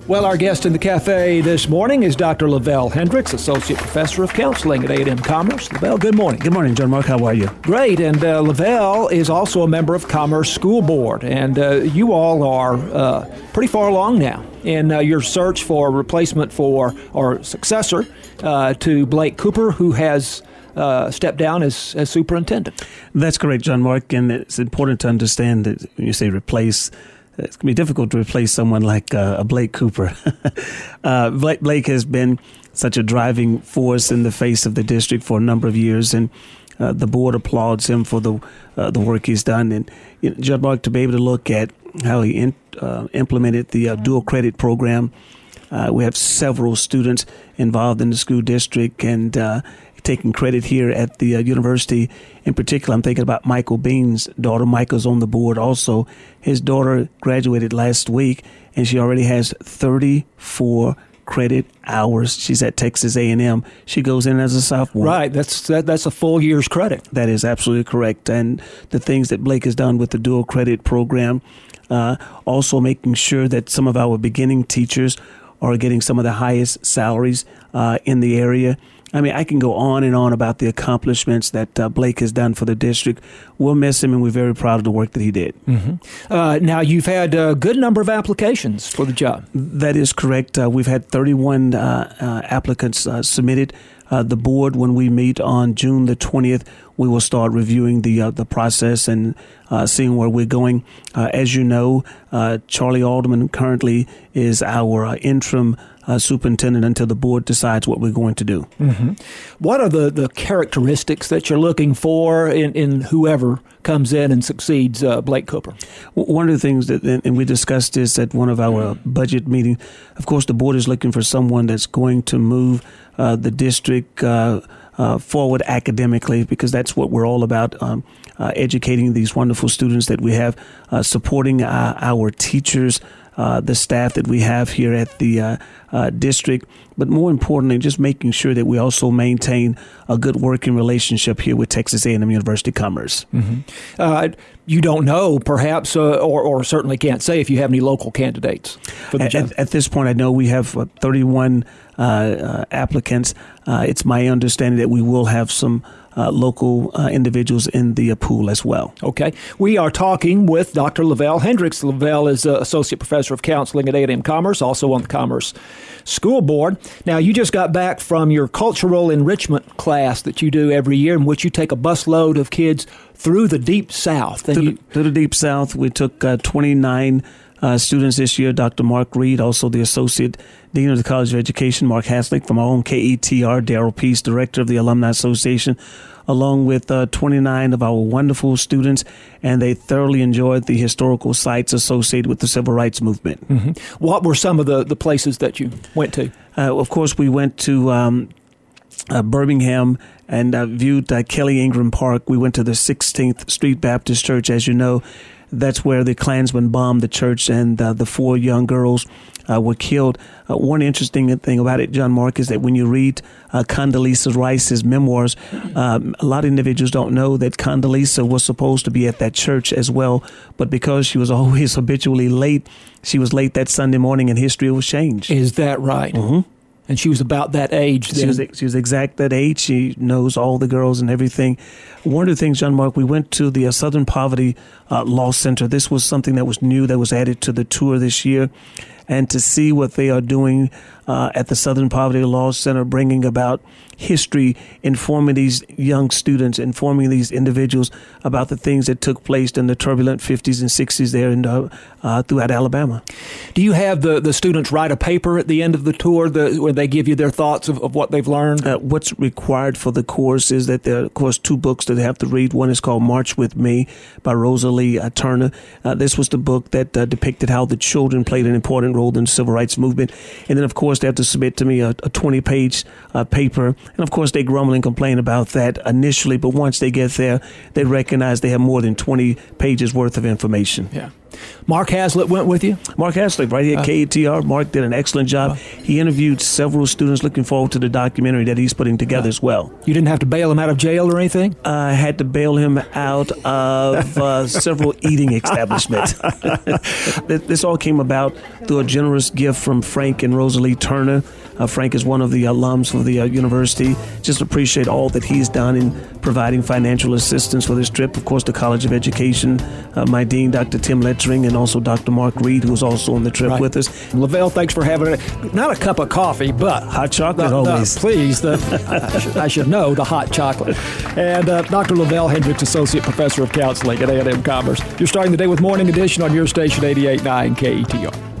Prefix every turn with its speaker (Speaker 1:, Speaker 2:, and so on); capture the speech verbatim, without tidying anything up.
Speaker 1: Well, our guest in the cafe this morning is Doctor Lavelle Hendricks, Associate Professor of Counseling at A and M Commerce. Lavelle, good morning.
Speaker 2: Good morning, John Mark. How are you?
Speaker 1: Great. And uh, Lavelle is also a member of Commerce School Board. And uh, you all are uh, pretty far along now in uh, your search for a replacement for or successor uh, to Blake Cooper, who has uh, stepped down as, as superintendent.
Speaker 2: That's correct, John Mark. And it's important to understand that when you say replace, it's going to be difficult to replace someone like uh, a Blake Cooper. uh, Blake, Blake has been such a driving force in the face of the district for a number of years, and uh, the board applauds him for the uh, the work he's done. And you know, Judge Mark, to be able to look at how he in, uh, implemented the uh, dual credit program, uh, we have several students involved in the school district, and uh, taking credit here at the uh, university. In particular, I'm thinking about Michael Bean's daughter. Michael's on the board also. His daughter graduated last week, and she already has thirty-four credit hours. She's at Texas A and M. She goes in as a sophomore.
Speaker 1: Right. That's that, that's a full year's credit.
Speaker 2: That is absolutely correct. And the things that Blake has done with the dual credit program, uh, also making sure that some of our beginning teachers are getting some of the highest salaries uh, in the area. I mean, I can go on and on about the accomplishments that uh, Blake has done for the district. We'll miss him, and we're very proud of the work that he did.
Speaker 1: Mm-hmm. Uh, now, you've had a good number of applications for the job.
Speaker 2: That is correct. Uh, we've had thirty-one uh, uh, applicants uh, submitted. Uh, the board, when we meet on June the twentieth, we will start reviewing the uh, the process and uh, seeing where we're going. Uh, as you know, uh, Charlie Alderman currently is our uh, interim Uh, superintendent until the board decides what we're going to do.
Speaker 1: Mm-hmm. What are the, the characteristics that you're looking for in, in whoever comes in and succeeds uh, Blake Cooper?
Speaker 2: One of the things that, and we discussed this at one of our budget meetings, of course, the board is looking for someone that's going to move uh, the district uh, uh, forward academically, because that's what we're all about, um, uh, educating these wonderful students that we have, uh, supporting our, our teachers, Uh, the staff that we have here at the uh, uh, district, but more importantly, just making sure that we also maintain a good working relationship here with Texas A and M University Commerce.
Speaker 1: Mm-hmm. Uh, you don't know, perhaps, uh, or, or certainly can't say if you have any local candidates for the
Speaker 2: at,
Speaker 1: job.
Speaker 2: At, at this point, I know we have uh, thirty-one uh, uh, applicants. Uh, it's my understanding that we will have some Uh, local uh, individuals in the uh, pool as well.
Speaker 1: Okay. We are talking with Doctor Lavelle Hendricks. Lavelle is uh, Associate Professor of Counseling at A and M Commerce, also on the Commerce School Board. Now, you just got back from your cultural enrichment class that you do every year, in which you take a busload of kids through the Deep South. And
Speaker 2: to,
Speaker 1: you,
Speaker 2: the, to the Deep South, we took uh, twenty-nine uh, students this year. Doctor Mark Reed, also the Associate Dean of the College of Education, Mark Haslick, from our own K E T R, Darrell Peace, Director of the Alumni Association, along with uh, twenty-nine of our wonderful students, and they thoroughly enjoyed the historical sites associated with the Civil Rights Movement.
Speaker 1: Mm-hmm. What were some of the, the places that you went to?
Speaker 2: Uh, of course, we went to um, uh, Birmingham and uh, viewed uh, Kelly Ingram Park. We went to the sixteenth Street Baptist Church. As you know, that's where the Klansmen bombed the church, and uh, the four young girls uh, were killed. Uh, one interesting thing about it, John Mark, is that when you read uh, Condoleezza Rice's memoirs, um, a lot of individuals don't know that Condoleezza was supposed to be at that church as well, but because she was always habitually late, she was late that Sunday morning, and history was changed.
Speaker 1: Is that right?
Speaker 2: Mm-hmm.
Speaker 1: And she was about that age then?
Speaker 2: She was, she was exact that age. She knows all the girls and everything. One of the things, John Mark, we went to the uh, Southern Poverty uh, Law Center. This was something that was new, that was added to the tour this year. And to see what they are doing uh, at the Southern Poverty Law Center, bringing about history, informing these young students, informing these individuals about the things that took place in the turbulent fifties and sixties there in, uh, uh, throughout Alabama.
Speaker 1: Do you have the, the students write a paper at the end of the tour the, where they give you their thoughts of, of what they've learned?
Speaker 2: Uh, what's required for the course is that there are, of course, two books that they have to read. One is called March With Me by Rosalie uh, Turner. Uh, this was the book that uh, depicted how the children played an important role in the civil rights movement. And then, of course, they have to submit to me a, a twenty-page uh, paper. And, of course, they grumble and complain about that initially. But once they get there, they recognize they have more than twenty pages worth of information.
Speaker 1: Yeah. Mark Hazlitt went with you?
Speaker 2: Mark Hazlitt, right here at uh, K A T R. Mark did an excellent job. Uh, he interviewed several students. Looking forward to the documentary that he's putting together uh, as well.
Speaker 1: You didn't have to bail him out of jail or anything?
Speaker 2: I had to bail him out of uh, several eating establishments. This all came about through a generous gift from Frank and Rosalie Turner. Uh, Frank is one of the alums of the uh, university. Just appreciate all that he's done in providing financial assistance for this trip. Of course, the College of Education, uh, my dean, Doctor Tim Lettering, and also Doctor Mark Reed, who's also on the trip
Speaker 1: right.
Speaker 2: with us.
Speaker 1: Lavelle, thanks for having it. Not a cup of coffee, but
Speaker 2: hot chocolate
Speaker 1: the,
Speaker 2: always.
Speaker 1: The, please, the, I, should, I should know the hot chocolate. And uh, Doctor Lavelle Hendricks, Associate Professor of Counseling at A and M Commerce. You're starting the day with Morning Edition on your station, eighty-eight point nine K E T R.